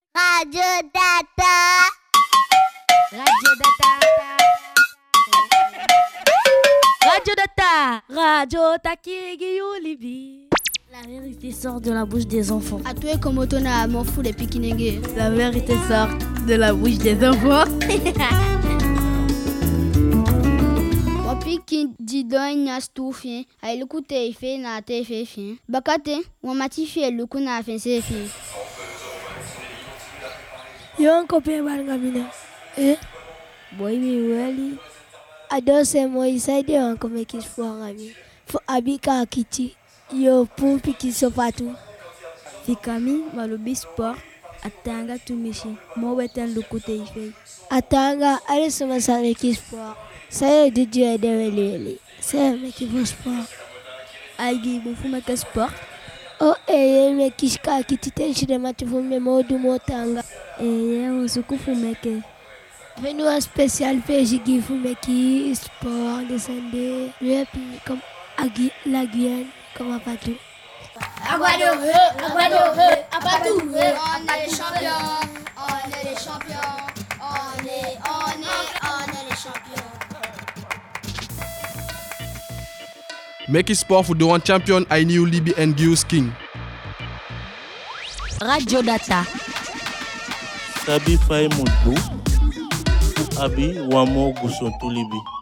Radio Data. Radio Data. Radio Data. Radio Takigi Libi. La vérité sort de la bouche des enfants. À toi comme on a mon fou les pikinengue. La vérité sort de la bouche des enfants. Mon pikin dit don na stufien. Ay le coup te fait na te fait fin. Bakate, on m'a fait le coup na fin c'est fin. Yo un copain balgamina. Boy mi wali. Ado se mo isaide on comme qui faut ngami. Fo abika kiti. Yo pour piki sopatu. Fikami malobi sport atanga tumishi. Mo wetan le côté ife. Atanga ale soma sa qui sport. Ça y est de wele. C'est me qui faut sport. Aigi bon fuma que sport. Oh me kishka kiti tenshi de mati fu me modu motanga. On se coupe meke. Venu un spécial PJ qui fu me qui sport descendre. Et puis comme la Guyane comme à Patou. Aguado, à Patou. On est les champions. On est les champions. On est les champions. Make it sport for the one champion I knew Libby and Gius King. Radio Data. Sabi fay mutu. Abi wamo gusontu Libby.